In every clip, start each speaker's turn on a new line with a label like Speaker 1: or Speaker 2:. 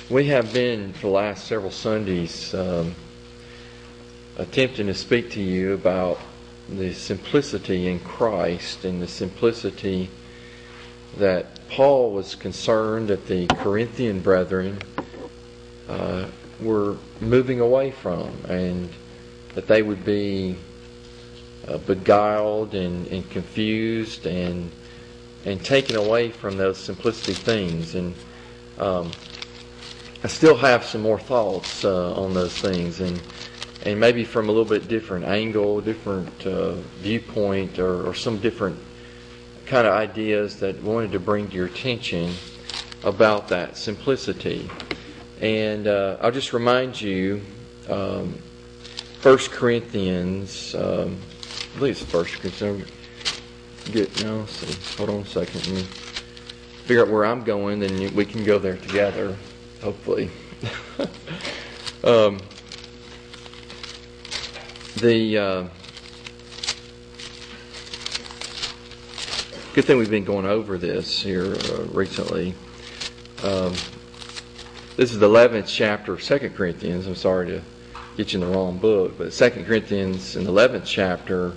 Speaker 1: We have been, for the last several Sundays, attempting to speak to you about the simplicity in Christ and the simplicity that Paul was concerned that the Corinthian brethren were moving away from, and that they would be beguiled and confused and taken away from those simplicity things. And I still have some more thoughts on those things, and maybe from a little bit different angle, different viewpoint, or some different kind of ideas that I wanted to bring to your attention about that simplicity. And I'll just remind you, 1 Corinthians, I believe it's 1 Corinthians. Hold on a second. Let me figure out where I'm going, then we can go there together, hopefully. Good thing we've been going over this here recently. This is the 11th chapter of 2 Corinthians. I'm sorry to get you in the wrong book, but 2 Corinthians in the 11th chapter,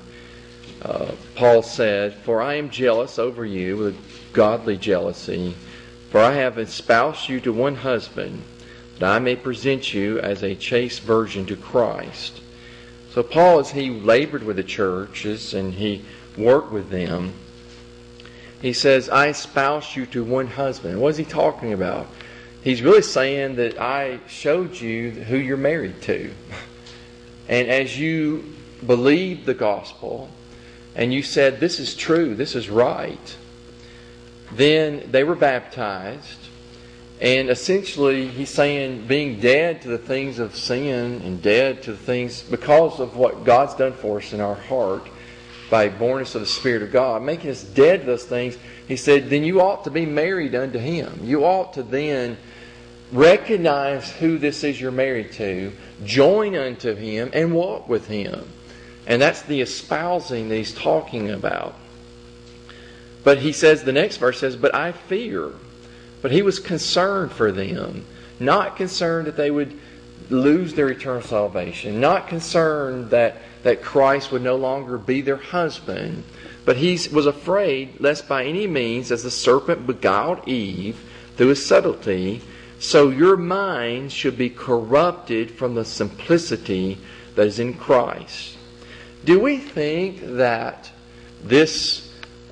Speaker 1: Paul said, "For I am jealous over you with godly jealousy, for I have espoused you to one husband, that I may present you as a chaste virgin to Christ." So Paul, as he labored with the churches and he worked with them, he says, "I espoused you to one husband." What is he talking about? He's really saying that I showed you who you're married to. And as you believed the gospel, and you said, "This is true, this is right," then they were baptized. And essentially, he's saying being dead to the things of sin and dead to the things because of what God's done for us in our heart by bornness of the Spirit of God, making us dead to those things. He said, then you ought to be married unto Him. You ought to then recognize who this is you're married to, join unto Him, and walk with Him. And that's the espousing that he's talking about. But he says, the next verse says, "But I fear." But he was concerned for them. Not concerned that they would lose their eternal salvation. Not concerned that Christ would no longer be their husband. But he was afraid lest by any means, as the serpent beguiled Eve through his subtlety, so your mind should be corrupted from the simplicity that is in Christ. Do we think that this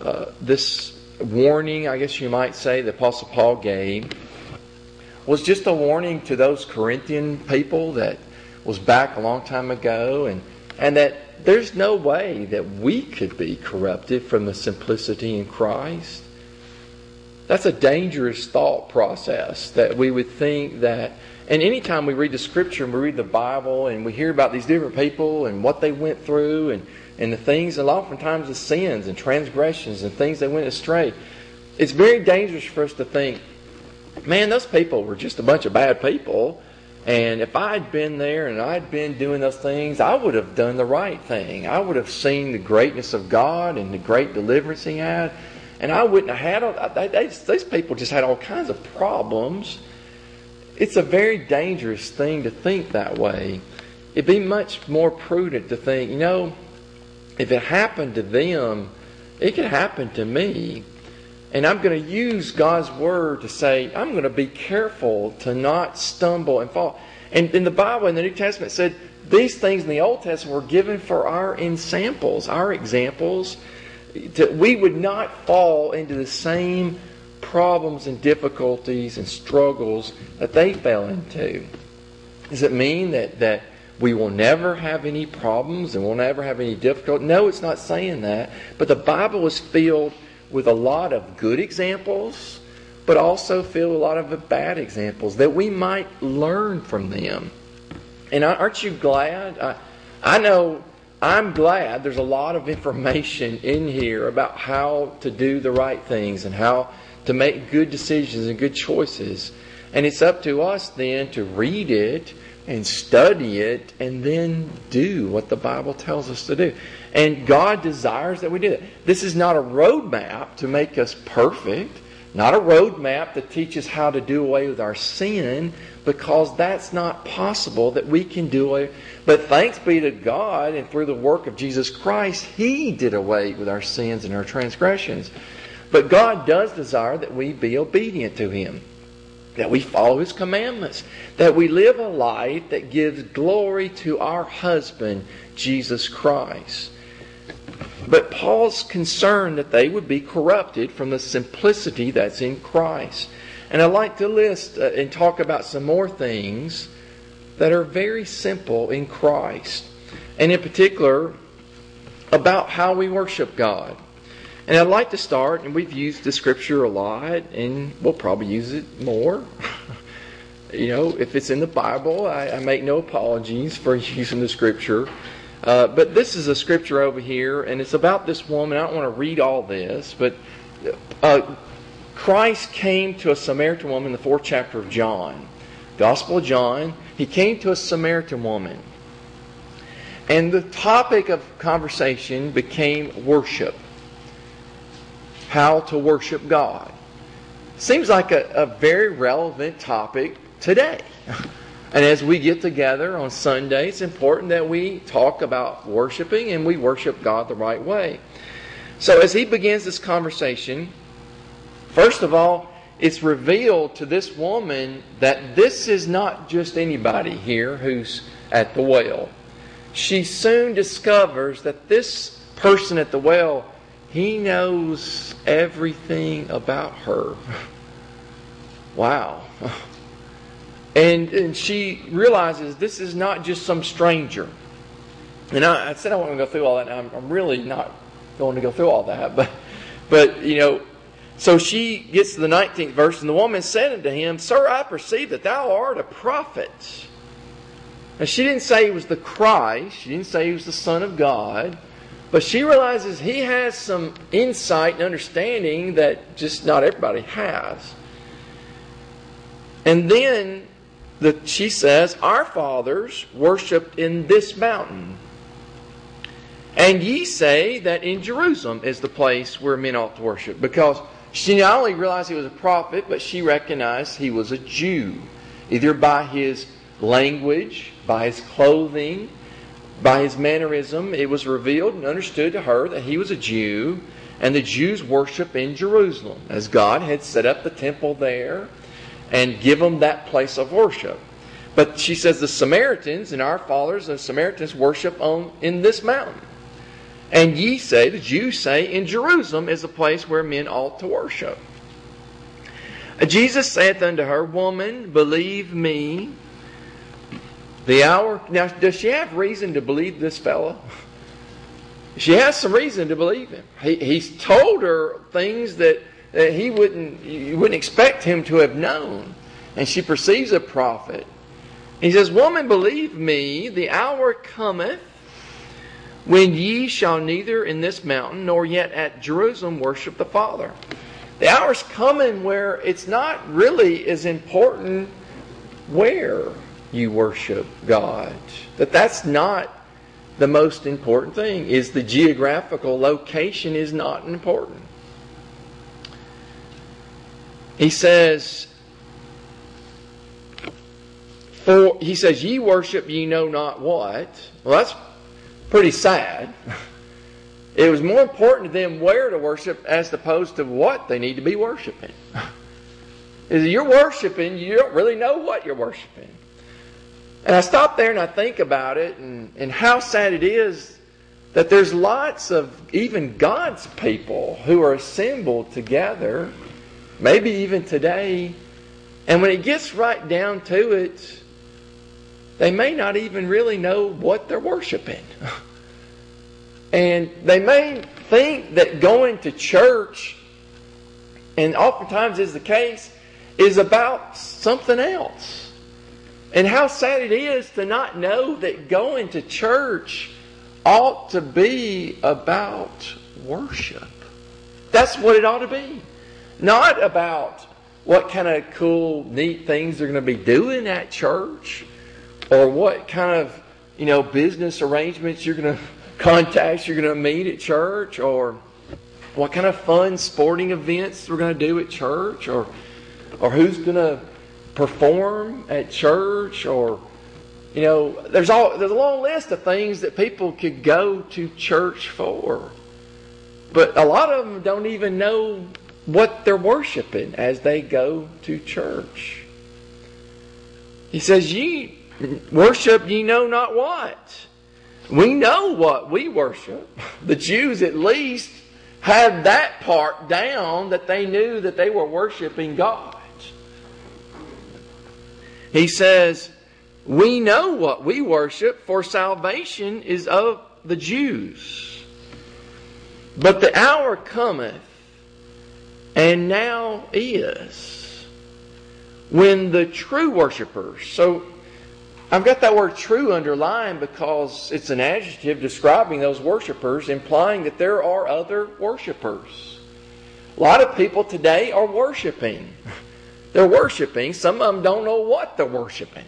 Speaker 1: warning, I guess you might say, the Apostle Paul gave was just a warning to those Corinthian people that was back a long time ago, and that there's no way that we could be corrupted from the simplicity in Christ? That's a dangerous thought process, that we would think that. And anytime we read the Scripture and we read the Bible and we hear about these different people and what they went through and the things, and oftentimes the sins and transgressions and things they went astray, it's very dangerous for us to think, man, those people were just a bunch of bad people, and if I'd been there and I'd been doing those things, I would have done the right thing. I would have seen the greatness of God and the great deliverance He had, and I wouldn't have had these people just had all kinds of problems. It's a very dangerous thing to think that way. It'd be much more prudent to think, if it happened to them, it could happen to me. And I'm going to use God's Word to say, I'm going to be careful to not stumble and fall. And in the Bible, in the New Testament, it said these things in the Old Testament were given for our examples, that we would not fall into the same problems and difficulties and struggles that they fell into. Does it mean that we will never have any problems and we'll never have any difficulty? No, it's not saying that. But the Bible is filled with a lot of good examples, but also filled with a lot of bad examples that we might learn from them. And aren't you glad? I know I'm glad there's a lot of information in here about how to do the right things and how to make good decisions and good choices. And it's up to us then to read it and study it and then do what the Bible tells us to do. And God desires that we do that. This is not a roadmap to make us perfect. Not a roadmap that teaches how to do away with our sin, because that's not possible that we can do away. But thanks be to God, and through the work of Jesus Christ, He did away with our sins and our transgressions. But God does desire that we be obedient to Him, that we follow His commandments, that we live a life that gives glory to our husband, Jesus Christ. But Paul's concerned that they would be corrupted from the simplicity that's in Christ. And I'd like to list and talk about some more things that are very simple in Christ. And in particular, about how we worship God. And I'd like to start, and we've used the Scripture a lot, and we'll probably use it more. If it's in the Bible, I make no apologies for using the Scripture. But this is a Scripture over here, and it's about this woman. I don't want to read all this, but Christ came to a Samaritan woman in the 4th chapter of John. Gospel of John. He came to a Samaritan woman. And the topic of conversation became worship. How to worship God. Seems like a very relevant topic today. And as we get together on Sunday, it's important that we talk about worshiping and we worship God the right way. So as he begins this conversation, first of all, it's revealed to this woman that this is not just anybody here who's at the well. She soon discovers that this person at the well, he knows everything about her. Wow. And she realizes this is not just some stranger. And I said I wasn't going to go through all that. And I'm really not going to go through all that. But so she gets to the 19th verse. And the woman said unto him, Sir, I perceive that thou art a prophet. Now she didn't say he was the Christ. She didn't say he was the Son of God. But she realizes he has some insight and understanding that just not everybody has. And then she says, Our fathers worshipped in this mountain. And ye say that in Jerusalem is the place where men ought to worship. Because she not only realized he was a prophet, but she recognized he was a Jew. Either by his language, by his clothing, by his mannerism. It was revealed and understood to her that he was a Jew. And the Jews worship in Jerusalem, as God had set up the temple there and give them that place of worship. But she says the Samaritans and our fathers, the Samaritans, worship in this mountain. And ye say, the Jews say, in Jerusalem is the place where men ought to worship. Jesus saith unto her, Woman, believe me, the hour... Now, does she have reason to believe this fellow? She has some reason to believe him. He's told her things that you wouldn't expect him to have known. And she perceives a prophet. He says, Woman, believe me, the hour cometh when ye shall neither in this mountain nor yet at Jerusalem worship the Father. The hour's coming where it's not really as important where you worship God. That's not the most important thing. Is the geographical location is not important. He says, ye worship ye know not what. Well, that's pretty sad. It was more important to them where to worship as opposed to what they need to be worshiping. Is you're worshiping, you don't really know what you're worshiping. And I stop there and I think about it and how sad it is that there's lots of even God's people who are assembled together, maybe even today, and when it gets right down to it, they may not even really know what they're worshiping. And they may think that going to church, and oftentimes is the case, is about something else. And how sad it is to not know that going to church ought to be about worship. That's what it ought to be. Not about what kind of cool, neat things they're going to be doing at church, or what kind of, business arrangements you're going to contacts you're going to meet at church, or what kind of fun sporting events we're going to do at church, or who's going to perform at church, or there's a long list of things that people could go to church for. But a lot of them don't even know what they're worshiping as they go to church. He says, ye worship ye know not what. We know what we worship. The Jews at least had that part down, that they knew that they were worshiping God. He says, we know what we worship, for salvation is of the Jews. But the hour cometh, and now is, when the true worshipers... So, I've got that word true underlined because it's an adjective describing those worshipers, implying that there are other worshipers. A lot of people today are worshiping. They're worshiping. Some of them don't know what they're worshiping.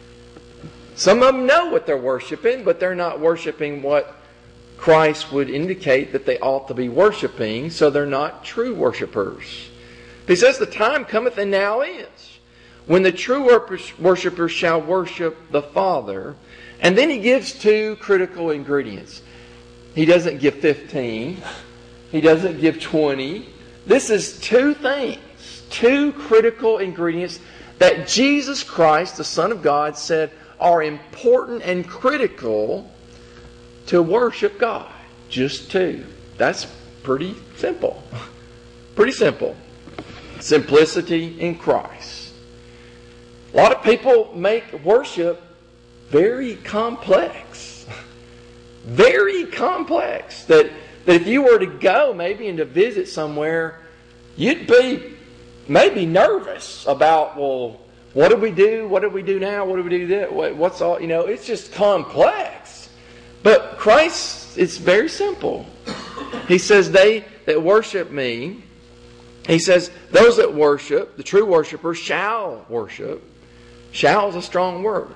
Speaker 1: Some of them know what they're worshiping, but they're not worshiping what Christ would indicate that they ought to be worshiping, so they're not true worshipers. He says, the time cometh, and now is, when the true worshipers shall worship the Father. And then he gives two critical ingredients. He doesn't give 15. He doesn't give 20. This is two things, two critical ingredients that Jesus Christ, the Son of God, said are important and critical to worship God. Just two. That's pretty simple. Pretty simple. Simplicity in Christ. A lot of people make worship very complex. Very complex. That if you were to go maybe and to visit somewhere, you'd be maybe nervous about, well, what do we do? What do we do now? What do we do then? What's all, it's just complex. But Christ, it's very simple. He says, they that worship me, he says, those that worship, the true worshipers, shall worship. Shall is a strong word.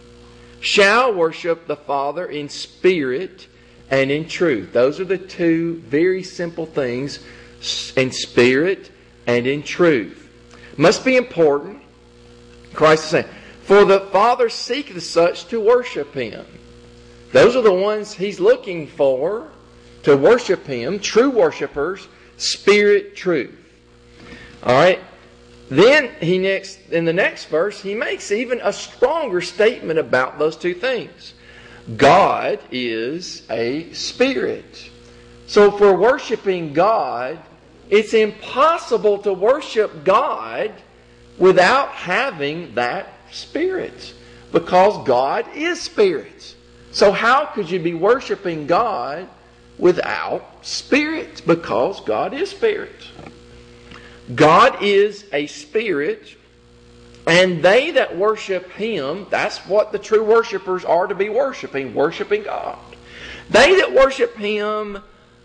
Speaker 1: Shall worship the Father in spirit and in truth. Those are the two very simple things, in spirit and in truth. Must be important. Christ is saying, for the Father seeketh such to worship Him. Those are the ones He's looking for to worship Him. True worshipers, spirit, truth. Alright. Then in the next verse, he makes even a stronger statement about those two things. God is a spirit. So if we're worshiping God, it's impossible to worship God without having that spirit. Because God is spirit. So how could you be worshiping God without spirit? Because God is spirit. God is a spirit, and they that worship Him, that's what the true worshipers are to be worshiping God. They that worship Him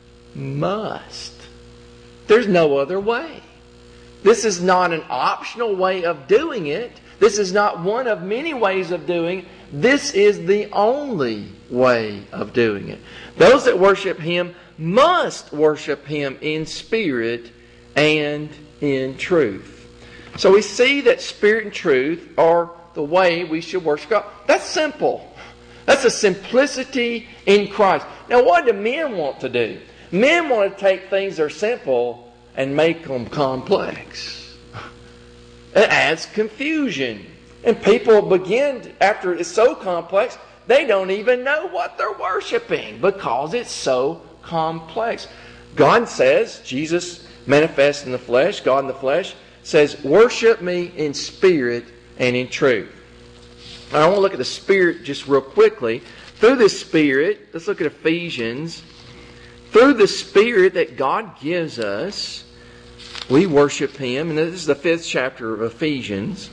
Speaker 1: must. There's no other way. This is not an optional way of doing it. This is not one of many ways of doing it. This is the only way of doing it. Those that worship Him must worship Him in spirit and in truth. So we see that spirit and truth are the way we should worship God. That's simple. That's a simplicity in Christ. Now what do men want to do? Men want to take things that are simple and make them complex. It adds confusion. And people begin, after it's so complex, they don't even know what they're worshiping because it's so complex. God says, Jesus manifest in the flesh, God in the flesh, says, worship me in spirit and in truth. I want to look at the spirit just real quickly. Through the spirit, let's look at Ephesians. Through the spirit that God gives us, we worship Him. And this is the 5th chapter of Ephesians.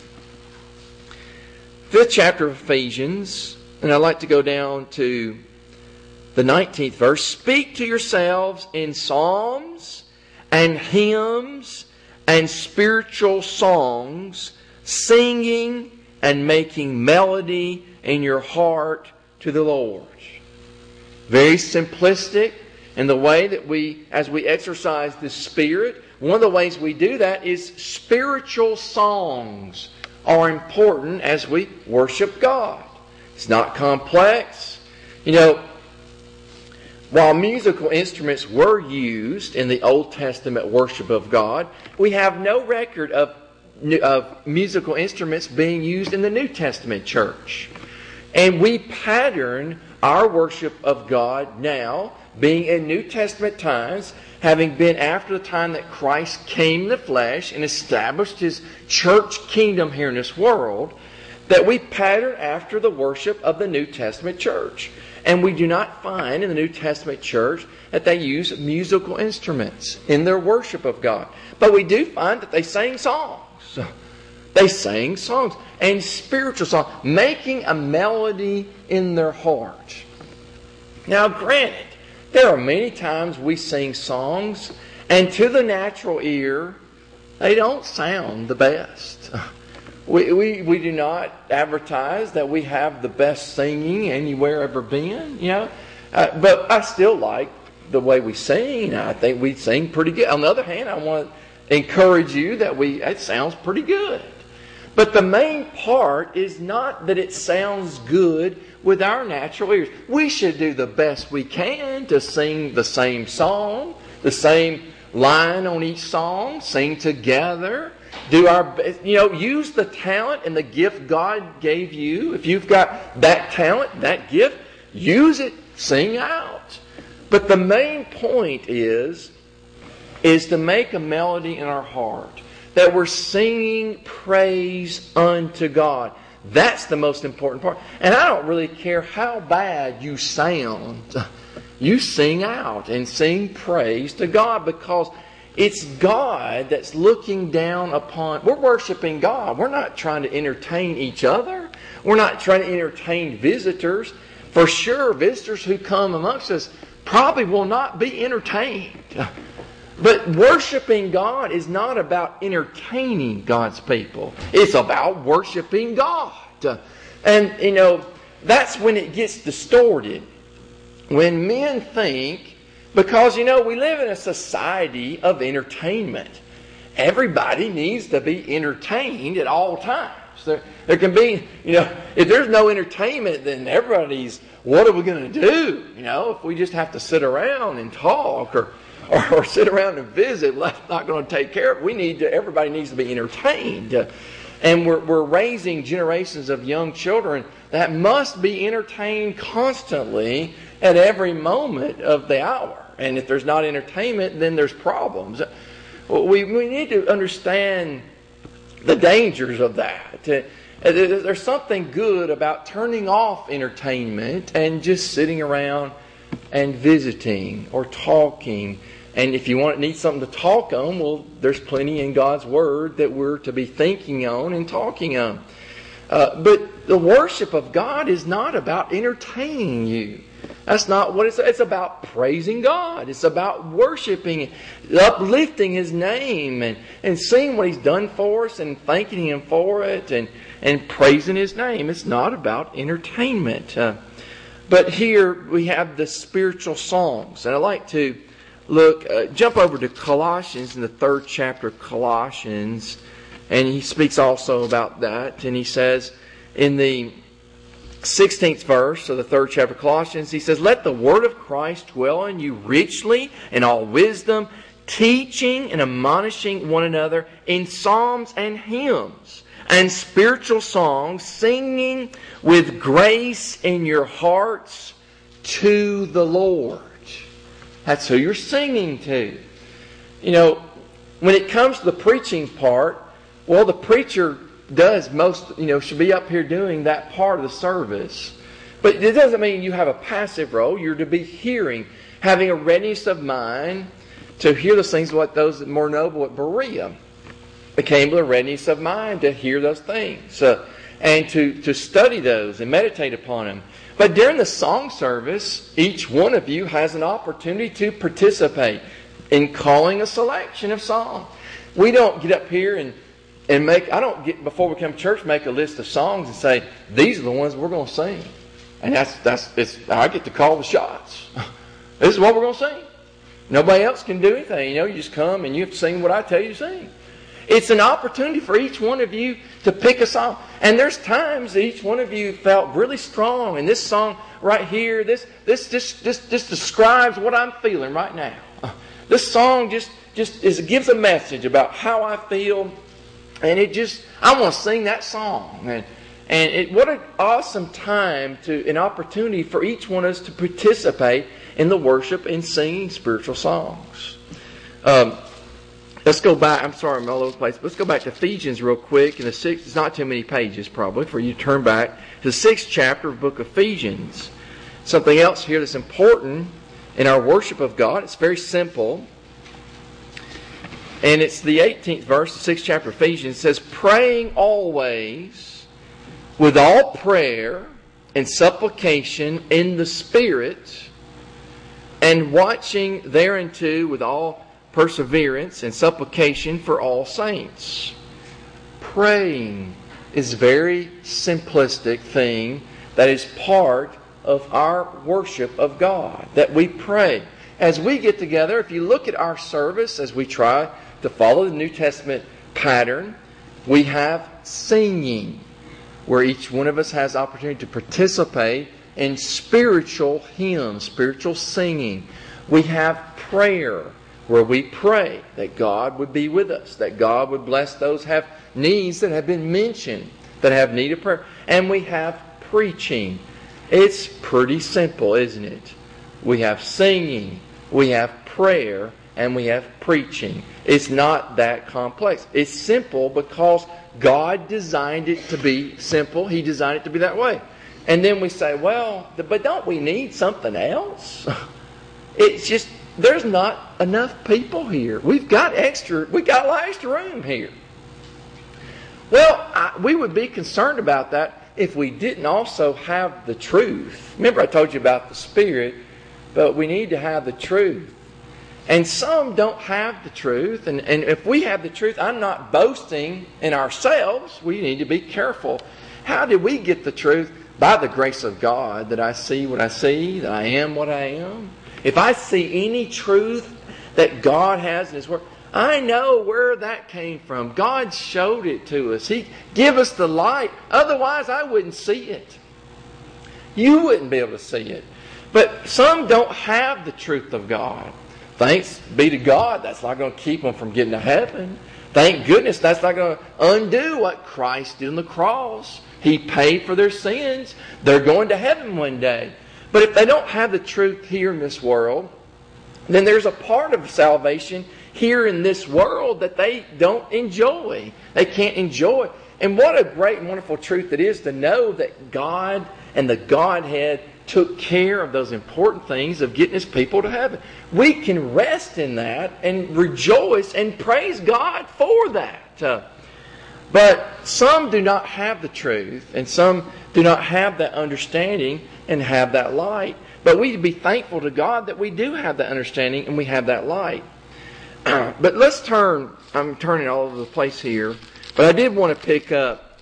Speaker 1: 5th chapter of Ephesians. And I'd like to go down to the 19th verse. Speak to yourselves in psalms and hymns and spiritual songs, singing and making melody in your heart to the Lord. Very simplistic. And the way that as we exercise the Spirit, one of the ways we do that is spiritual songs are important as we worship God. It's not complex. While musical instruments were used in the Old Testament worship of God, we have no record of musical instruments being used in the New Testament church. And we pattern our worship of God now, being in New Testament times, having been after the time that Christ came in the flesh and established His church kingdom here in this world, that we pattern after the worship of the New Testament church. And we do not find in the New Testament church that they use musical instruments in their worship of God. But we do find that they sang songs. They sang songs and spiritual songs, making a melody in their heart. Now, granted, there are many times we sing songs, and to the natural ear, they don't sound the best. We do not advertise that we have the best singing anywhere ever been, But I still like the way we sing. I think we sing pretty good. On the other hand, I want to encourage you that it sounds pretty good. But the main part is not that it sounds good with our natural ears. We should do the best we can to sing the same song, the same line on each song, sing together. Do our best, use the talent and the gift God gave you. If you've got that talent, that gift, use it, sing out. But the main point is to make a melody in our heart, that we're singing praise unto God. That's the most important part. And I don't really care how bad you sound. You sing out and sing praise to God, because it's God that's looking down upon... We're worshiping God. We're not trying to entertain each other. We're not trying to entertain visitors. For sure, visitors who come amongst us probably will not be entertained. But worshiping God is not about entertaining God's people. It's about worshiping God. And, that's when it gets distorted. When men think... Because, we live in a society of entertainment. Everybody needs to be entertained at all times. There can be, if there's no entertainment, then everybody's, what are we going to do? If we just have to sit around and talk or sit around and visit, that's not going to take care of it. Everybody needs to be entertained. And we're raising generations of young children that must be entertained constantly at every moment of the hour. And if there's not entertainment, then there's problems. We need to understand the dangers of that. There's something good about turning off entertainment and just sitting around and visiting or talking. And if you need something to talk on, well, there's plenty in God's Word that we're to be thinking on and talking on. But the worship of God is not about entertaining you. That's not what it's about. Praising God. It's about worshiping, uplifting His name, and seeing what He's done for us and thanking Him for it and praising His name. It's not about entertainment. But here we have the spiritual songs. And I'd like to jump over to Colossians, in the 3rd chapter of Colossians. And he speaks also about that. And he says in the 16th verse of the 3rd chapter of Colossians, he says, "Let the word of Christ dwell in you richly in all wisdom, teaching and admonishing one another in psalms and hymns and spiritual songs, singing with grace in your hearts to the Lord." That's who you're singing to. When it comes to the preaching part, well, the preacher should be up here doing that part of the service. But it doesn't mean you have a passive role. You're to be hearing, having a readiness of mind to hear those things, like those that more noble at Berea became with a readiness of mind to hear those things and to study those and meditate upon them. But during the song service, each one of you has an opportunity to participate in calling a selection of songs. We don't get up here and before we come to church, make a list of songs and say, these are the ones we're going to sing. And I get to call the shots. This is what we're going to sing. Nobody else can do anything. You just come and you have to sing what I tell you to sing. It's an opportunity for each one of you to pick a song. And there's times that each one of you felt really strong. And this song right here, this just describes what I'm feeling right now. This song just gives a message about how I feel. And I want to sing that song. And what an awesome time, an opportunity for each one of us to participate in the worship and singing spiritual songs. Let's go back. I'm sorry, I'm all over the place. Let's go back to Ephesians real quick. It's not too many pages probably for you to turn back to the 6th chapter of the book of Ephesians. Something else here that's important in our worship of God. It's very simple. And it's the 18th verse, the 6th chapter of Ephesians. It says, praying always with all prayer and supplication in the Spirit, and watching thereunto with all perseverance and supplication for all saints. Praying is a very simplistic thing that is part of our worship of God, that we pray. As we get together, if you look at our service, as we try to follow the New Testament pattern, we have singing, where each one of us has opportunity to participate in spiritual hymns, spiritual singing. We have prayer, where we pray that God would be with us, that God would bless those who have needs that have been mentioned, that have need of prayer. And we have preaching. It's pretty simple, isn't it? We have singing, we have prayer, and we have preaching. It's not that complex. It's simple because God designed it to be simple. He designed it to be that way. And then we say, well, but don't we need something else? It's just, there's not enough people here. We got a lot of extra room here. Well, we would be concerned about that if we didn't also have the truth. Remember I told you about the Spirit, but we need to have the truth. And some don't have the truth. And if we have the truth, I'm not boasting in ourselves. We need to be careful. How did we get the truth? By the grace of God, that I see what I see, that I am what I am. If I see any truth that God has in His Word, I know where that came from. God showed it to us. He gave us the light. Otherwise, I wouldn't see it. You wouldn't be able to see it. But some don't have the truth of God. Thanks be to God, that's not going to keep them from getting to heaven. Thank goodness that's not going to undo what Christ did on the cross. He paid for their sins. They're going to heaven one day. But if they don't have the truth here in this world, then there's a part of salvation here in this world that they don't enjoy. They can't enjoy. And what a great and wonderful truth it is to know that God and the Godhead took care of those important things of getting His people to heaven. We can rest in that and rejoice and praise God for that. But some do not have the truth, and some do not have that understanding and have that light. But we be thankful to God that we do have that understanding and we have that light. But let's turn, I'm turning all over the place here, but I did want to pick up,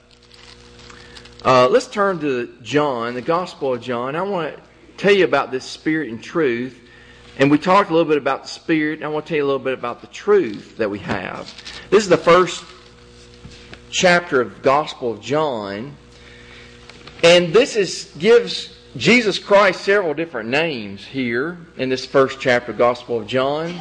Speaker 1: let's turn to John, the Gospel of John. I want to tell you about this Spirit and truth. And we talked a little bit about the Spirit, and I want to tell you a little bit about the truth that we have. This is the first chapter of the Gospel of John. And this gives Jesus Christ several different names here in this first chapter of the Gospel of John.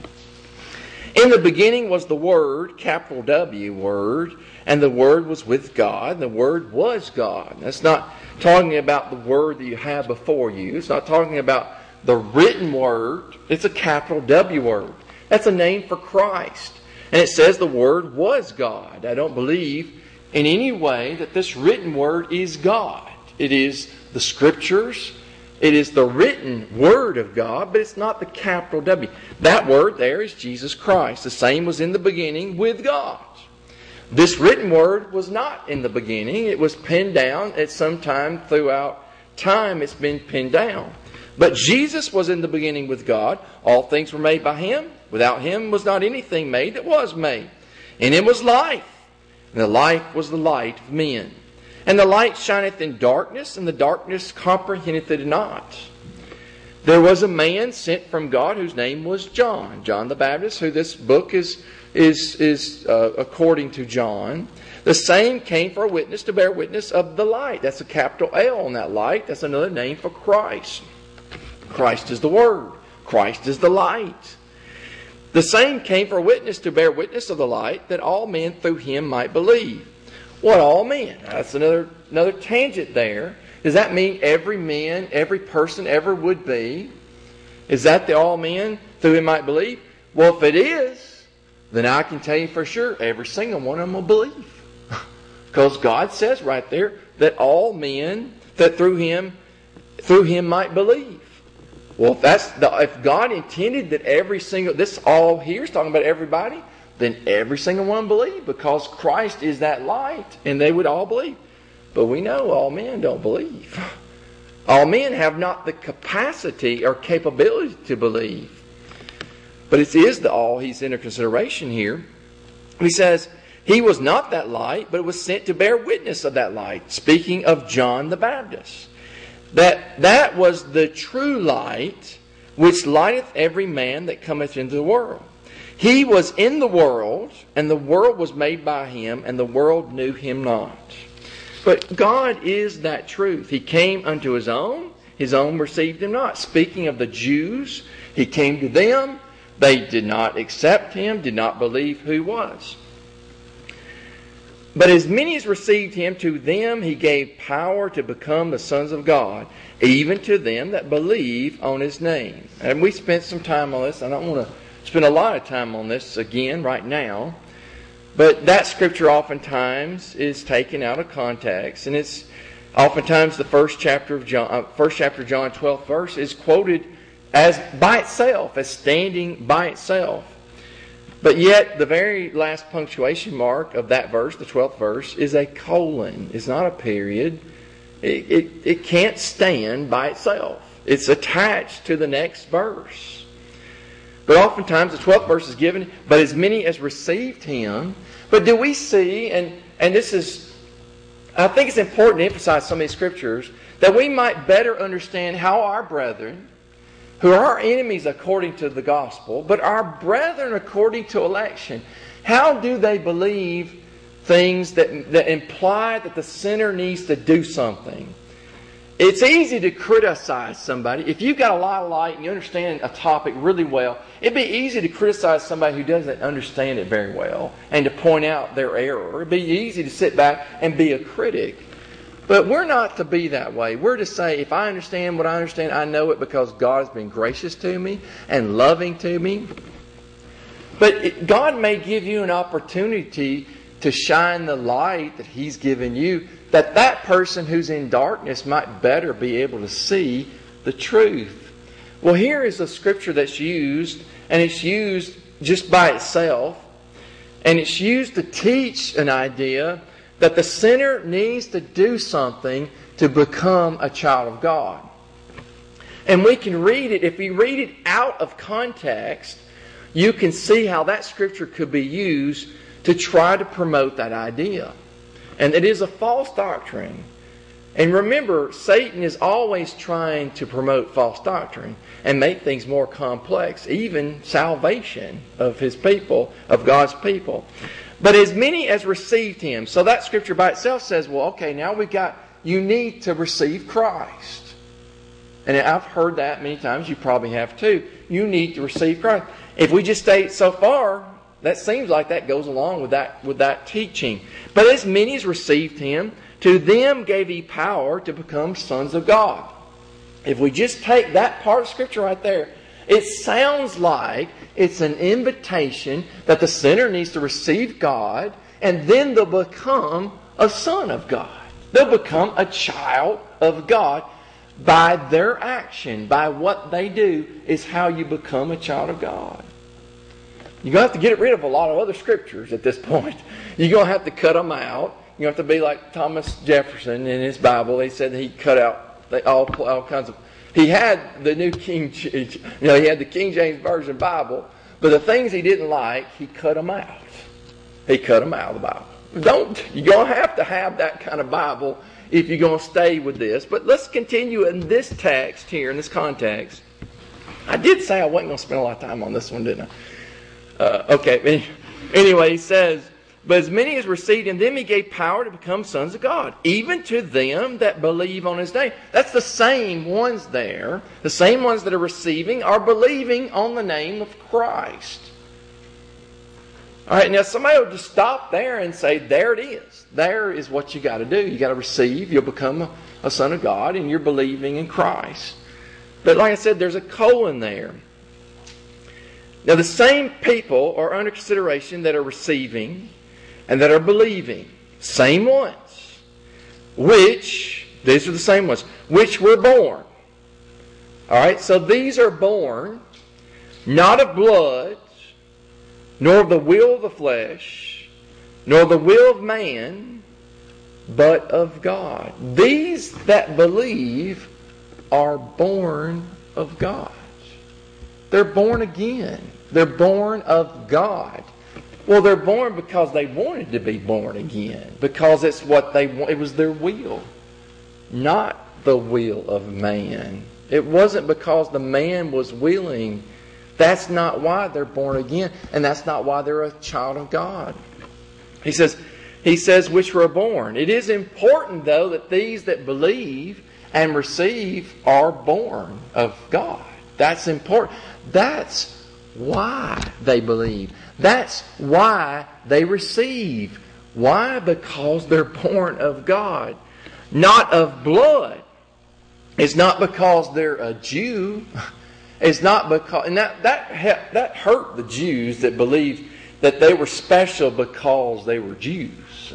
Speaker 1: In the beginning was the Word, capital W Word, and the Word was with God, and the Word was God. That's not talking about the Word that you have before you. It's not talking about the written Word. It's a capital W Word. That's a name for Christ. And it says the Word was God. I don't believe in any way that this written Word is God. It is the Scriptures. It is the written Word of God, but it's not the capital W. That Word there is Jesus Christ. The same was in the beginning with God. This written Word was not in the beginning. It was pinned down at some time throughout time. It's been pinned down. But Jesus was in the beginning with God. All things were made by Him. Without Him was not anything made that was made. In Him was life. And the life was the light of men. And the light shineth in darkness, and the darkness comprehendeth it not. There was a man sent from God whose name was John the Baptist, who this book is according to John. The same came for a witness to bear witness of the light. That's a capital L on that light. That's another name for Christ. Christ is the Word. Christ is the light. The same came for a witness to bear witness of the light, that all men through him might believe. What all men? That's another tangent there. Does that mean every man, every person ever would be? Is that the all men through him might believe? Well, if it is, then I can tell you for sure every single one of them will believe. Because God says right there that all men that through him might believe. Well, if God intended that every single, this all here is talking about everybody, then every single one believe, because Christ is that light, and they would all believe. But we know all men don't believe. All men have not the capacity or capability to believe. But it is the all he's under consideration here. He says, he was not that light, but was sent to bear witness of that light. Speaking of John the Baptist. That was the true light, which lighteth every man that cometh into the world. He was in the world, and the world was made by him, and the world knew him not. But God is that truth. He came unto his own received him not. Speaking of the Jews, he came to them. They did not accept him, did not believe who he was. But as many as received him, to them he gave power to become the sons of God, even to them that believe on his name. And we spent some time on this. I don't want to spend a lot of time on this again right now. But that scripture oftentimes is taken out of context. And it's oftentimes the first chapter of John 12th verse is quoted as by itself, as standing by itself. But yet, the very last punctuation mark of that verse, the 12th verse, is a colon. It's not a period. It can't stand by itself. It's attached to the next verse. But oftentimes, the 12th verse is given, but as many as received him. But do we see, and this is, I think it's important to emphasize some of these scriptures, that we might better understand how our brethren, who are our enemies according to the gospel, but our brethren according to election, how do they believe things that imply that the sinner needs to do something? It's easy to criticize somebody. If you've got a lot of light and you understand a topic really well, it'd be easy to criticize somebody who doesn't understand it very well and to point out their error. It'd be easy to sit back and be a critic. But we're not to be that way. We're to say, if I understand what I understand, I know it because God has been gracious to me and loving to me. But God may give you an opportunity to shine the light that He's given you, that person who's in darkness might better be able to see the truth. Well, here is a scripture that's used, and it's used just by itself, and it's used to teach an idea that the sinner needs to do something to become a child of God. And we can read it. If we read it out of context, you can see how that scripture could be used to try to promote that idea. And it is a false doctrine. And remember, Satan is always trying to promote false doctrine and make things more complex, even salvation of his people, of God's people. But as many as received him. So that scripture by itself says, well, okay, now you need to receive Christ. And I've heard that many times. You probably have too. You need to receive Christ. If we just stay so far, that seems like that goes along with that teaching. But as many as received him, to them gave he power to become sons of God. If we just take that part of scripture right there, it sounds like it's an invitation that the sinner needs to receive God, and then they'll become a son of God. They'll become a child of God by their action, by what they do is how you become a child of God. You're going to have to get rid of a lot of other scriptures at this point. You're going to have to cut them out. You're going to have to be like Thomas Jefferson in his Bible. He said he cut out all kinds of... He had the New King, he had the King James Version Bible, but the things he didn't like, he cut them out. He cut them out of the Bible. You're going to have that kind of Bible if you're going to stay with this. But let's continue in this text here, in this context. I did say I wasn't going to spend a lot of time on this one, didn't I? Okay. Anyway, he says, but as many as received him, them he gave power to become sons of God, even to them that believe on his name. That's the same ones there. The same ones that are receiving are believing on the name of Christ. All right, now somebody will just stop there and say, there it is. There is what you got to do. You got to receive. You'll become a son of God, and you're believing in Christ. But like I said, there's a colon there. Now the same people are under consideration that are receiving and that are believing. Same ones. These are the same ones, which were born. All right, so these are born not of blood, nor of the will of the flesh, nor the will of man, but of God. These that believe are born of God. They're born again. They're born of God. Well, they're born because they wanted to be born again. Because it's what they want. It was their will. Not the will of man. It wasn't because the man was willing. That's not why they're born again. And that's not why they're a child of God. He says, which were born. It is important, though, that these that believe and receive are born of God. That's important. That's why they believe. That's why they receive. Why? Because they're born of God. Not of blood. It's not because they're a Jew. It's not because... And that hurt the Jews that believed that they were special because they were Jews.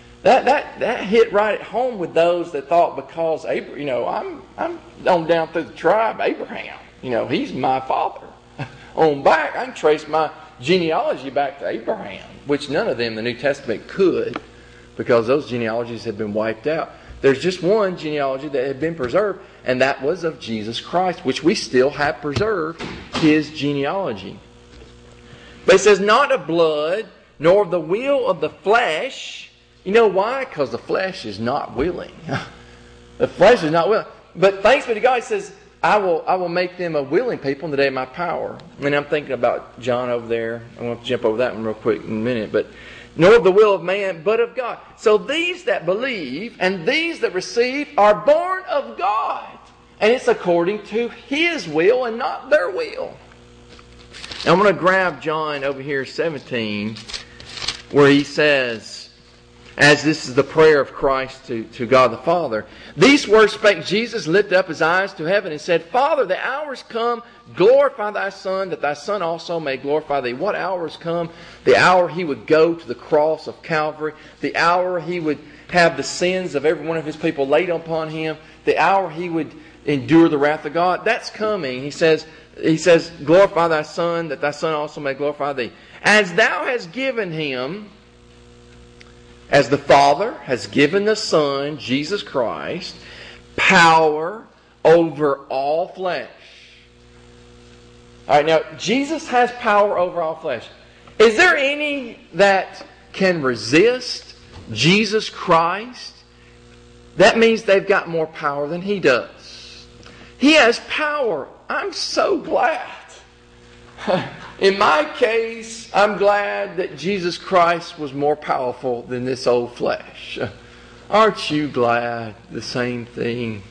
Speaker 1: That hit right at home with those that thought because Abraham, I'm on down through the tribe, Abraham. He's my father. On back, I can trace my genealogy back to Abraham, which none of them in the New Testament could, because those genealogies had been wiped out. There's just one genealogy that had been preserved, and that was of Jesus Christ, which we still have preserved his genealogy. But it says, not of blood, nor of the will of the flesh. You know why? Because the flesh is not willing. The flesh is not willing. But thanks be to God, he says, I will make them a willing people in the day of my power. And I'm thinking about John over there. I'm going to jump over that one real quick in a minute. But nor of the will of man, but of God. So these that believe and these that receive are born of God. And it's according to his will and not their will. Now I'm going to grab John over here 17, where he says, as this is the prayer of Christ to God the Father. These words spake Jesus, lifted up his eyes to heaven, and said, Father, the hour is come, glorify thy Son, that thy Son also may glorify thee. What hour is come? The hour he would go to the cross of Calvary. The hour he would have the sins of every one of his people laid upon him. The hour he would endure the wrath of God. That's coming. He says, glorify thy Son, that thy Son also may glorify thee. As thou hast given him, as the Father has given the Son, Jesus Christ, power over all flesh. All right, now, Jesus has power over all flesh. Is there any that can resist Jesus Christ? That means they've got more power than he does. He has power. I'm so glad. In my case, I'm glad that Jesus Christ was more powerful than this old flesh. Aren't you glad? The same thing.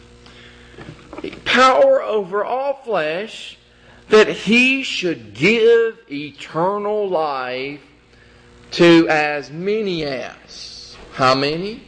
Speaker 1: Power over all flesh, that he should give eternal life to as many as. How many?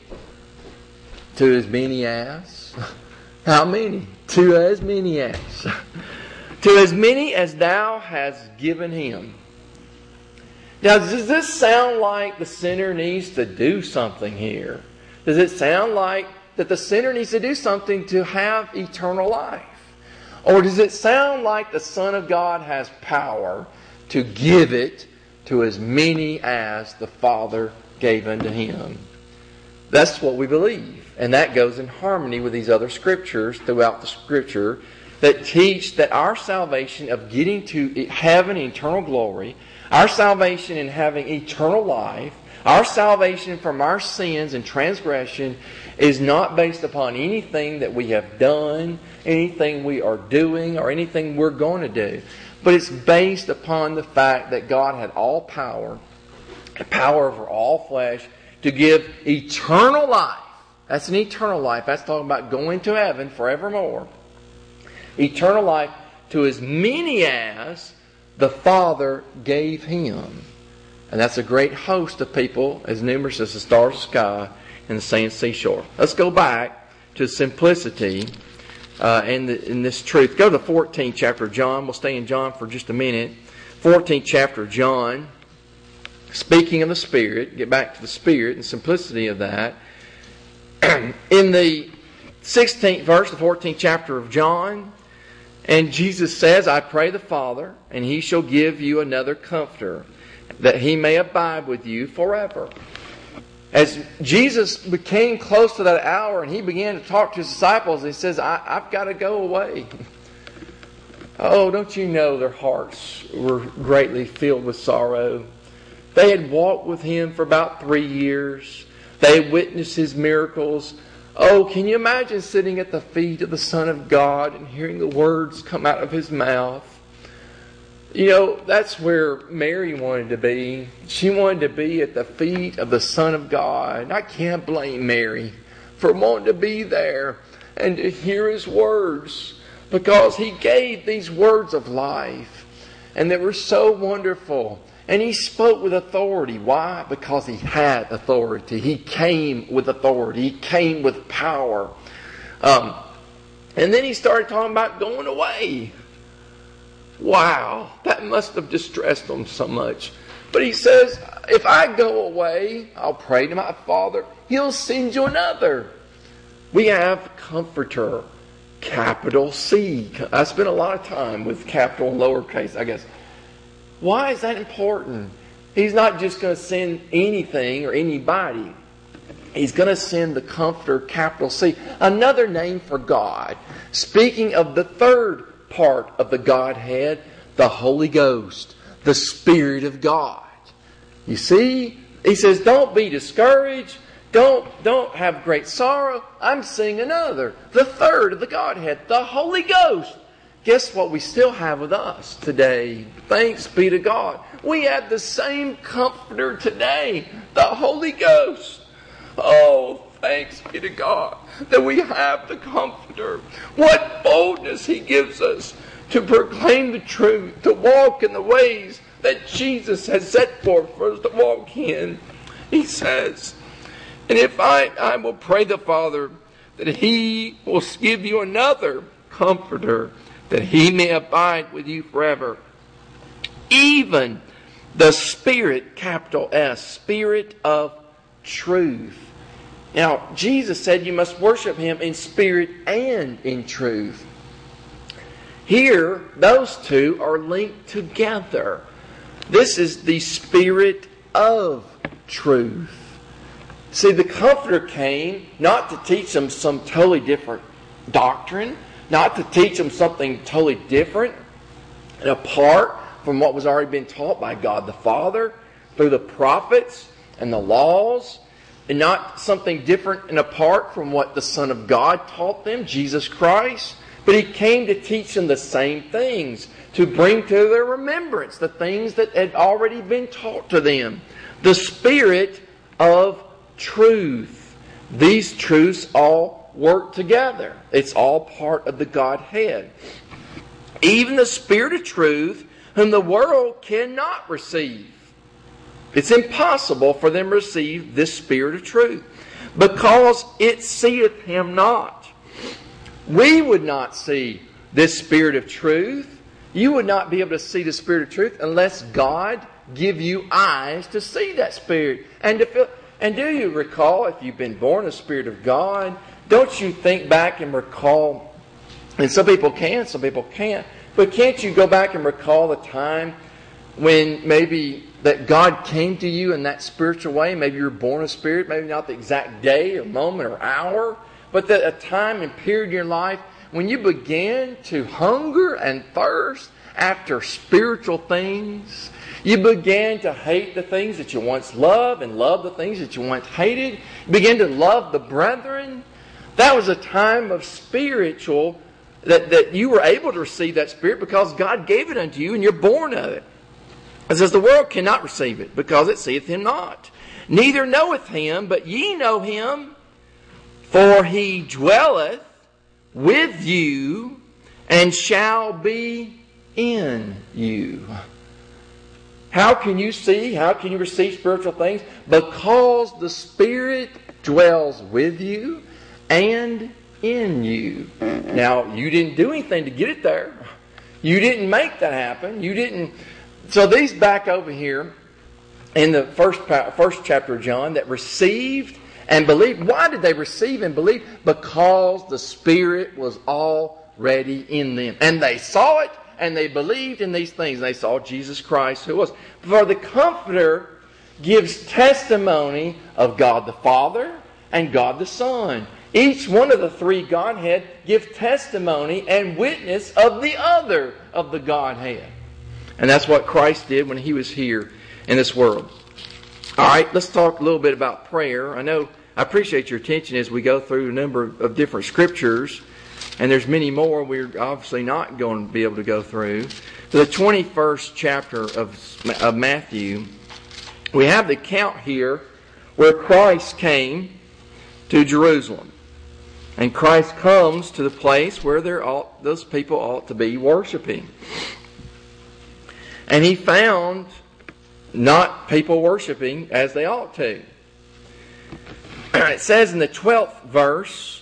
Speaker 1: To as many as. How many? To as many as. To as many as thou hast given him. Now, does this sound like the sinner needs to do something here? Does it sound like that the sinner needs to do something to have eternal life? Or does it sound like the Son of God has power to give it to as many as the Father gave unto him? That's what we believe. And that goes in harmony with these other scriptures throughout the Scripture that teach that our salvation of getting to heaven, eternal glory, our salvation in having eternal life, Our salvation from our sins and transgression is not based upon anything that we have done, anything we are doing, or anything we're going to do. But it's based upon the fact that God had all power, power over all flesh, to give eternal life. That's an eternal life. That's talking about going to heaven forevermore. Eternal life to as many as the Father gave Him. And that's a great host of people, as numerous as the stars of the sky and the sand seashore. Let's go back to simplicity in this truth. Go to the 14th chapter of John. We'll stay in John for just a minute. 14th chapter of John. Speaking of the Spirit, get back to the Spirit and simplicity of that. In the 16th verse, the 14th chapter of John, and Jesus says, I pray the Father, and He shall give you another Comforter, that He may abide with you forever. As Jesus became close to that hour and He began to talk to His disciples, He says, I've got to go away. Oh, don't you know their hearts were greatly filled with sorrow. They had walked with Him for about 3 years. They had witnessed His miracles. Oh, can you imagine sitting at the feet of the Son of God and hearing the words come out of His mouth? You know, that's where Mary wanted to be. She wanted to be at the feet of the Son of God. And I can't blame Mary for wanting to be there and to hear His words, because He gave these words of life, and they were so wonderful. And He spoke with authority. Why? Because He had authority. He came with authority. He came with power. And then He started talking about going away. Wow, that must have distressed them so much. But He says, if I go away, I'll pray to my Father. He'll send you another. We have Comforter, capital C. I spent a lot of time with capital and lowercase, I guess. Why is that important? He's not just going to send anything or anybody. He's going to send the Comforter, capital C. Another name for God. Speaking of the third part of the Godhead, the Holy Ghost, the Spirit of God. You see? He says, don't be discouraged. Don't have great sorrow. I'm seeing another. The third of the Godhead, the Holy Ghost. Guess what we still have with us today? Thanks be to God. We have the same Comforter today, the Holy Ghost. Oh, thanks be to God that we have the Comforter. What boldness He gives us to proclaim the truth, to walk in the ways that Jesus has set forth for us to walk in. He says, and if I will pray the Father that He will give you another Comforter, that He may abide with you forever. Even the Spirit, capital S, Spirit of truth. Now, Jesus said you must worship Him in spirit and in truth. Here, those two are linked together. This is the Spirit of truth. See, the Comforter came not to teach them some totally different doctrine, not to teach them something totally different and apart from what was already been taught by God the Father through the prophets and the laws, and not something different and apart from what the Son of God taught them, Jesus Christ. But He came to teach them the same things, to bring to their remembrance the things that had already been taught to them. The Spirit of truth. These truths all work together. It's all part of the Godhead. Even the Spirit of truth, whom the world cannot receive. It's impossible for them to receive this Spirit of truth, because it seeth Him not. We would not see this Spirit of truth. You would not be able to see the Spirit of truth unless God give you eyes to see that Spirit and to feel. And do you recall, if you've been born of the Spirit of God, don't you think back and recall, and some people can, some people can't, but can't you go back and recall the time when maybe that God came to you in that spiritual way? Maybe you were born of Spirit, maybe not the exact day or moment or hour, but that a time and period in your life when you began to hunger and thirst after spiritual things. You began to hate the things that you once loved and love the things that you once hated. You began to love the brethren. That was a time of spiritual, that you were able to receive that Spirit because God gave it unto you and you're born of it. It says, the world cannot receive it because it seeth Him not. Neither knoweth Him, but ye know Him, for He dwelleth with you and shall be in you. How can you see? How can you receive spiritual things? Because the Spirit dwells with you and in you. Now, you didn't do anything to get it there. You didn't make that happen. You didn't. So these back over here in the first chapter of John that received and believed. Why did they receive and believe? Because the Spirit was already in them. And they saw it. And they believed in these things. They saw Jesus Christ, who was. For the Comforter gives testimony of God the Father and God the Son. Each one of the three Godhead give testimony and witness of the other of the Godhead. And that's what Christ did when He was here in this world. All right, let's talk a little bit about prayer. I appreciate your attention as we go through a number of different scriptures. And there's many more we're obviously not going to be able to go through. The 21st chapter of Matthew, we have the account here where Christ came to Jerusalem. And Christ comes to the place where those people ought to be worshiping. And He found not people worshiping as they ought to. It says in the 12th verse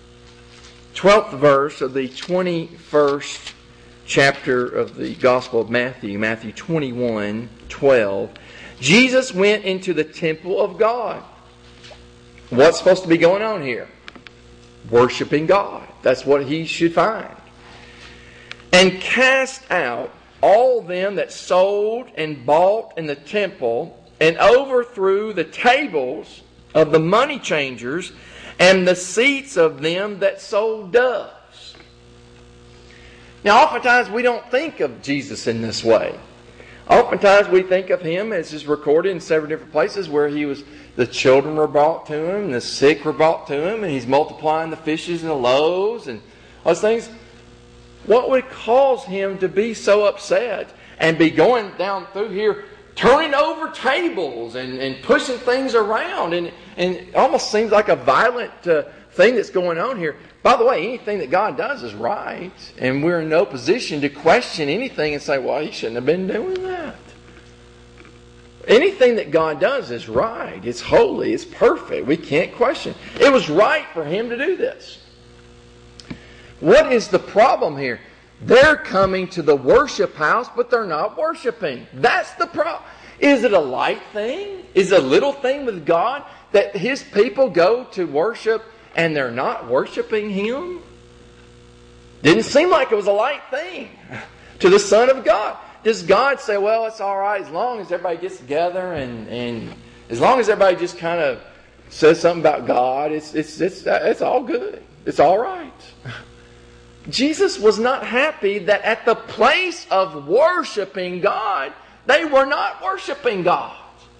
Speaker 1: of the 21st chapter of the Gospel of Matthew, Matthew 21:12, Jesus went into the temple of God. What's supposed to be going on here? Worshiping God. That's what he should find. And cast out all them that sold and bought in the temple, and overthrew the tables of the money changers and the seats of them that sold doves. Now, oftentimes we don't think of Jesus in this way. Oftentimes we think of Him, as is recorded in several different places, where the children were brought to Him, and the sick were brought to Him, and He's multiplying the fishes and the loaves and those things. What would cause Him to be so upset and be going down through here, turning over tables and pushing things around, and it almost seems like a violent thing that's going on here? By the way, anything that God does is right, and we're in no position to question anything and say, well, He shouldn't have been doing that. Anything that God does is right. It's holy. It's perfect. We can't question. It was right for Him to do this. What is the problem here? They're coming to the worship house, but they're not worshiping. That's the problem. Is it a light thing? Is it a little thing with God that His people go to worship and they're not worshiping Him? Didn't seem like it was a light thing to the Son of God. Does God say, well, it's all right as long as everybody gets together and as long as everybody just kind of says something about God, it's all good. It's all right. Jesus was not happy that at the place of worshiping God, they were not worshiping God.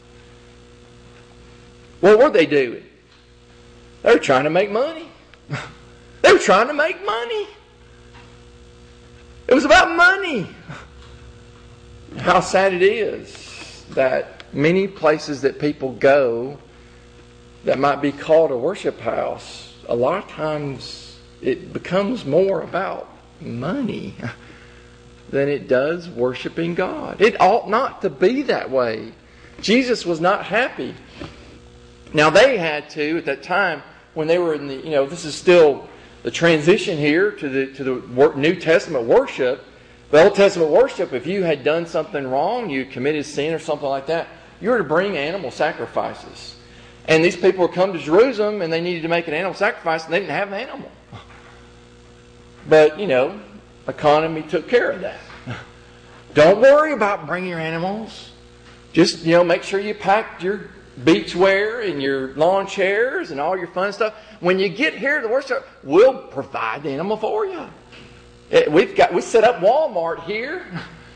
Speaker 1: What were they doing? They were trying to make money. They were trying to make money. It was about money. How sad it is that many places that people go that might be called a worship house, a lot of times it becomes more about money than it does worshiping God. It ought not to be that way. Jesus was not happy. Now they had to, at that time, when they were in the, this is still the transition here to the New Testament worship. The Old Testament worship, if you had done something wrong, you committed sin or something like that, you were to bring animal sacrifices. And these people would come to Jerusalem and they needed to make an animal sacrifice and they didn't have an animal. But, economy took care of that. Don't worry about bringing your animals. Just, make sure you packed your beachwear and your lawn chairs and all your fun stuff. When you get here to the worship, we'll provide the animal for you. We set up Walmart here.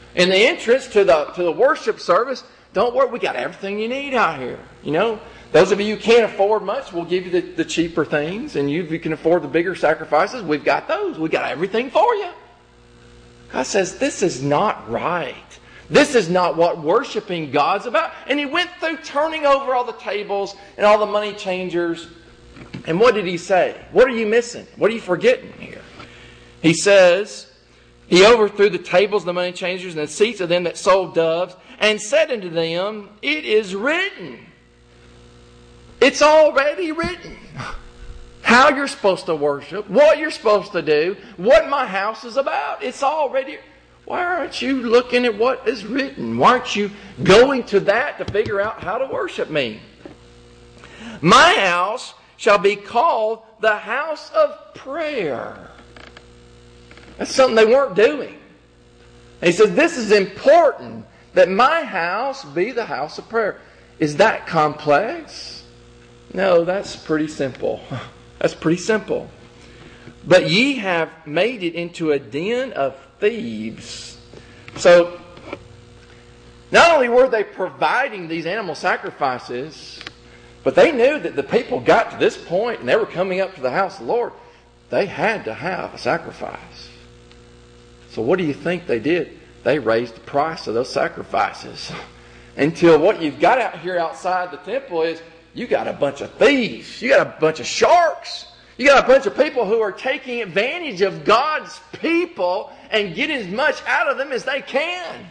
Speaker 1: In the entrance to the worship service, don't worry, we got everything you need out here. You know, those of you who can't afford much, we'll give you the cheaper things. And you, if you can afford the bigger sacrifices, we've got those. We got everything for you. God says, this is not right. This is not what worshiping God's about. And He went through turning over all the tables and all the money changers. And what did He say? What are you missing? What are you forgetting here? He says, He overthrew the tables of the money changers and the seats of them that sold doves, and said unto them, it is written. It's already written. How you're supposed to worship, what you're supposed to do, what my house is about. It's already. Why aren't you looking at what is written? Why aren't you going to that to figure out how to worship me? My house shall be called the house of prayer. That's something they weren't doing. And He says, this is important, that my house be the house of prayer. Is that complex? No, that's pretty simple. That's pretty simple. But ye have made it into a den of thieves. So, not only were they providing these animal sacrifices, but they knew that the people got to this point and they were coming up to the house of the Lord. They had to have a sacrifice. So what do you think they did? They raised the price of those sacrifices. Until what you've got out here outside the temple is, you got a bunch of thieves. You got a bunch of sharks. You got a bunch of people who are taking advantage of God's people and getting as much out of them as they can.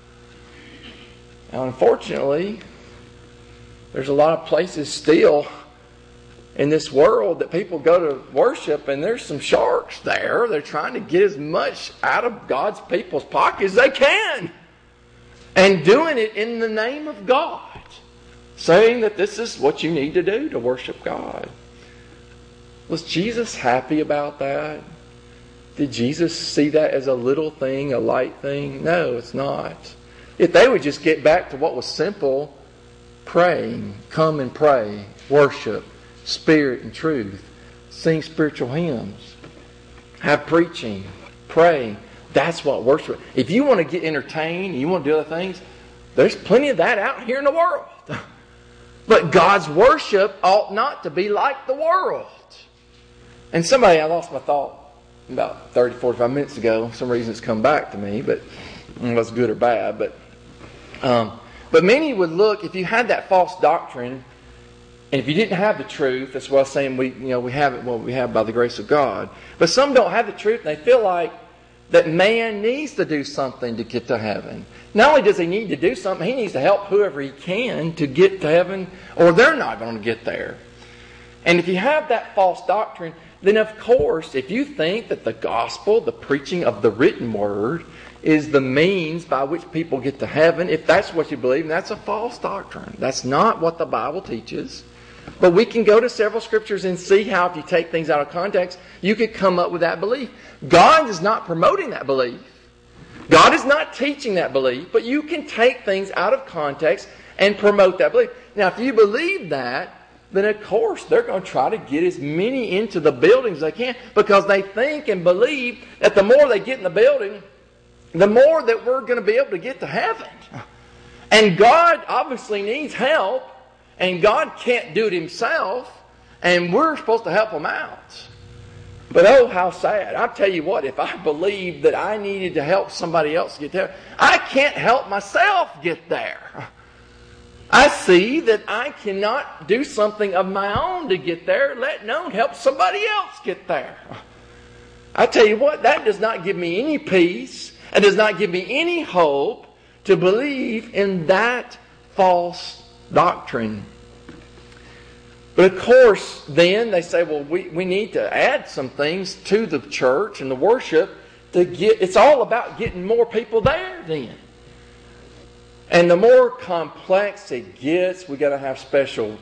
Speaker 1: Now, unfortunately, there's a lot of places still in this world that people go to worship, and there's some sharks there. They're trying to get as much out of God's people's pockets as they can. And doing it in the name of God. Saying that this is what you need to do to worship God. Was Jesus happy about that? Did Jesus see that as a little thing, a light thing? No, it's not. If they would just get back to what was simple, praying, come and pray, worship, spirit and truth, sing spiritual hymns, have preaching, praying. That's what worship. If you want to get entertained, you want to do other things, there's plenty of that out here in the world. But God's worship ought not to be like the world. And I lost my thought about 30, 45 minutes ago. For some reason it's come back to me, but it was good or bad. But many would look, if you had that false doctrine, and if you didn't have the truth, that's why I was saying we have it, what we have by the grace of God. But some don't have the truth, and they feel like that man needs to do something to get to heaven. Not only does he need to do something, he needs to help whoever he can to get to heaven, or they're not going to get there. And if you have that false doctrine, then of course, if you think that the gospel, the preaching of the written word, is the means by which people get to heaven, if that's what you believe, that's a false doctrine. That's not what the Bible teaches. But we can go to several scriptures and see how, if you take things out of context, you could come up with that belief. God is not promoting that belief. God is not teaching that belief, but you can take things out of context and promote that belief. Now, if you believe that, then of course they're going to try to get as many into the building as they can, because they think and believe that the more they get in the building, the more that we're going to be able to get to heaven. And God obviously needs help, and God can't do it Himself, and we're supposed to help Him out. But oh, how sad. I'll tell you what, if I believed that I needed to help somebody else get there, I can't help myself get there. I see that I cannot do something of my own to get there, let alone help somebody else get there. I tell you what, that does not give me any peace. It does not give me any hope to believe in that false doctrine. But of course, then they say, well, we need to add some things to the church and the worship to get. It's all about getting more people there then. And the more complex it gets, we got to have special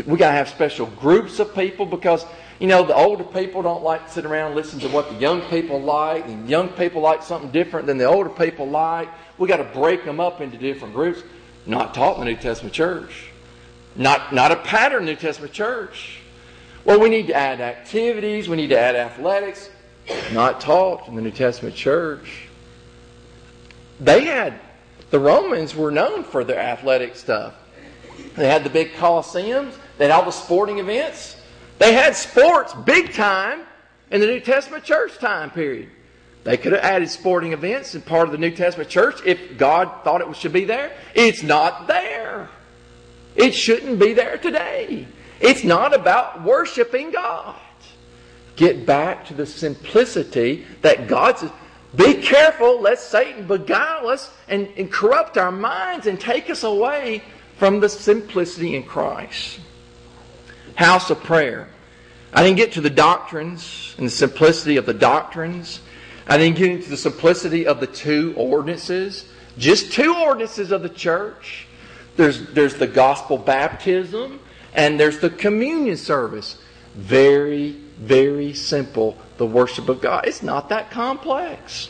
Speaker 1: groups of people, because the older people don't like to sit around and listen to what the young people like, and young people like something different than the older people like. We got to break them up into different groups. Not taught in the New Testament church. Not a pattern New Testament church. Well, we need to add activities. We need to add athletics. Not taught in the New Testament church. the Romans were known for their athletic stuff. They had the big Colosseums. They had all the sporting events. They had sports big time in the New Testament church time period. They could have added sporting events in part of the New Testament church if God thought it should be there. It's not there. It shouldn't be there today. It's not about worshiping God. Get back to the simplicity that God says. Be careful, lest Satan beguile us and corrupt our minds and take us away from the simplicity in Christ. House of prayer. I didn't get to the doctrines and the simplicity of the doctrines. I didn't get into the simplicity of the two ordinances. Just two ordinances of the church. There's the gospel baptism and there's the communion service. Very, very simple, the worship of God. It's not that complex.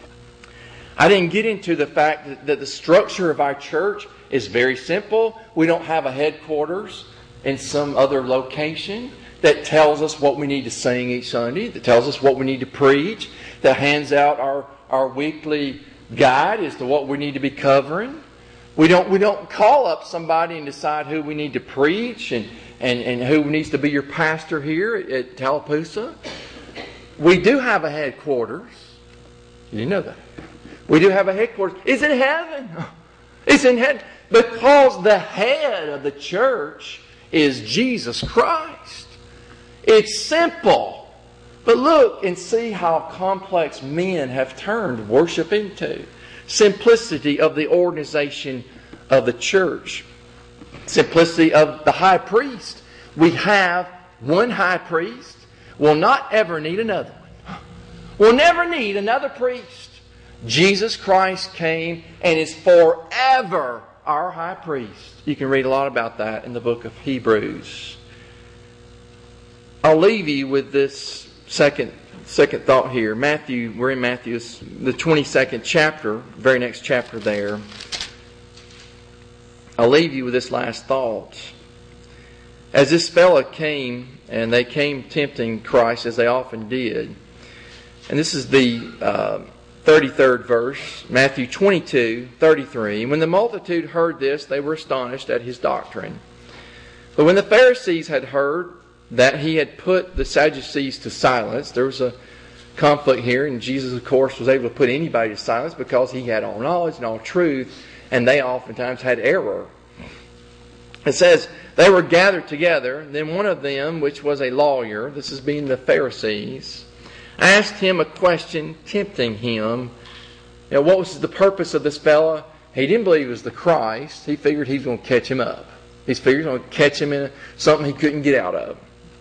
Speaker 1: I didn't get into the fact that the structure of our church is very simple. We don't have a headquarters in some other location that tells us what we need to sing each Sunday, that tells us what we need to preach, that hands out our weekly guide as to what we need to be covering. We don't call up somebody and decide who we need to preach and who needs to be your pastor here at Tallapoosa. We do have a headquarters. You know that. We do have a headquarters. It's in heaven. It's in heaven. Because the head of the church is Jesus Christ. It's simple. But look and see how complex men have turned worship into. Simplicity of the organization of the church. Simplicity of the high priest. We have one high priest. We'll not ever need another one. We'll never need another priest. Jesus Christ came and is forever our high priest. You can read a lot about that in the book of Hebrews. I'll leave you with this second thought here. We're in Matthew's, the 22nd chapter, very next chapter there. I'll leave you with this last thought. As this fella came, and they came tempting Christ as they often did. And this is the 33rd verse, Matthew 22:33. When the multitude heard this, they were astonished at his doctrine. But when the Pharisees had heard that he had put the Sadducees to silence, there was a conflict here, and Jesus, of course, was able to put anybody to silence because he had all knowledge and all truth, and they oftentimes had error. It says, they were gathered together. Then one of them, which was a lawyer, this is being the Pharisees, asked him a question, tempting him. What was the purpose of this fella? He didn't believe it was the Christ. He figured he was going to catch him up. He figured he was going to catch him in something he couldn't get out of.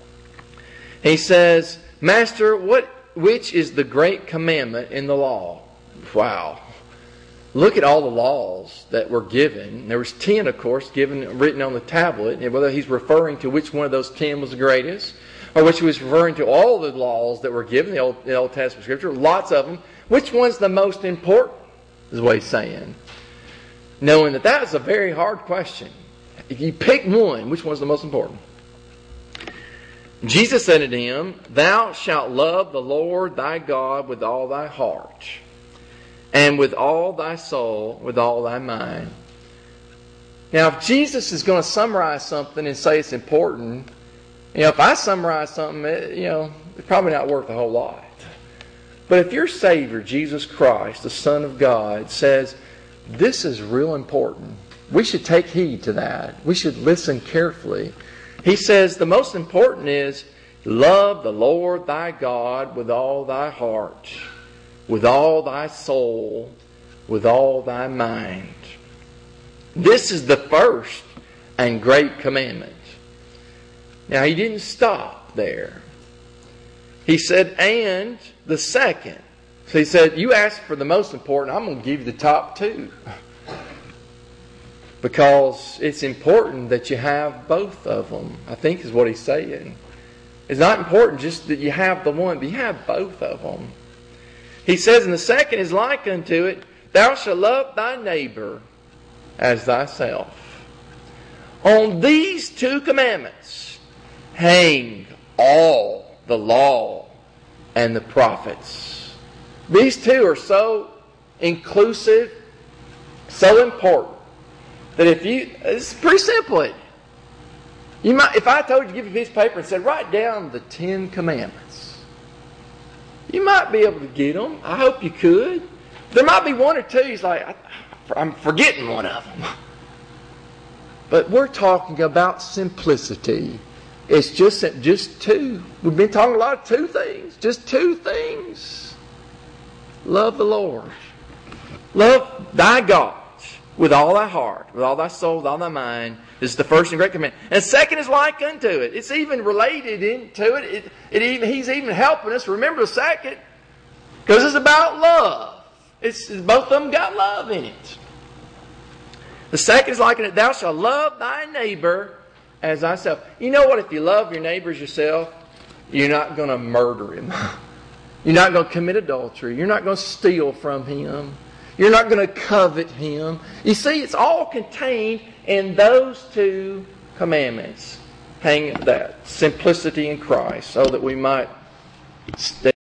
Speaker 1: He says, Master, which is the great commandment in the law? Wow. Look at all the laws that were given. There was 10, of course, written on the tablet. And whether he's referring to which one of those 10 was the greatest, or which he was referring to all the laws that were given in the Old Testament Scripture, lots of them. Which one's the most important, is what he's saying. Knowing that is a very hard question. If you pick one, which one's the most important? Jesus said unto him, Thou shalt love the Lord thy God with all thy heart, and with all thy soul, with all thy mind. Now, if Jesus is going to summarize something and say it's important, if I summarize something, it's probably not worth a whole lot. But if your Savior, Jesus Christ, the Son of God, says, this is real important, we should take heed to that. We should listen carefully. He says the most important is, love the Lord thy God with all thy heart, with all thy soul, with all thy mind. This is the first and great commandment. Now, he didn't stop there. He said, and the second. So he said, you asked for the most important, I'm going to give you the top two. Because it's important that you have both of them, I think is what he's saying. It's not important just that you have the one, but you have both of them. He says, and the second is like unto it, thou shalt love thy neighbor as thyself. On these two commandments hang all the law and the prophets. These two are so inclusive, so important that it's pretty simple. You might, if I told you to give you a piece of paper and said, write down the 10 Commandments, you might be able to get them. I hope you could. There might be one or two. He's like, I'm forgetting one of them. But we're talking about simplicity. It's just two. We've been talking a lot of two things. Just two things. Love the Lord. Love thy God with all thy heart, with all thy soul, with all thy mind. This is the first and great commandment. And the second is like unto it. It's even related into it. He's even helping us remember the second. Because it's about love. Both of them got love in it. The second is like unto it. Thou shalt love thy neighbor as thyself. You know what? If you love your neighbor as yourself, you're not going to murder him. You're not going to commit adultery. You're not going to steal from him. You're not going to covet him. You see, it's all contained in those two commandments. Hang that simplicity in Christ so that we might stay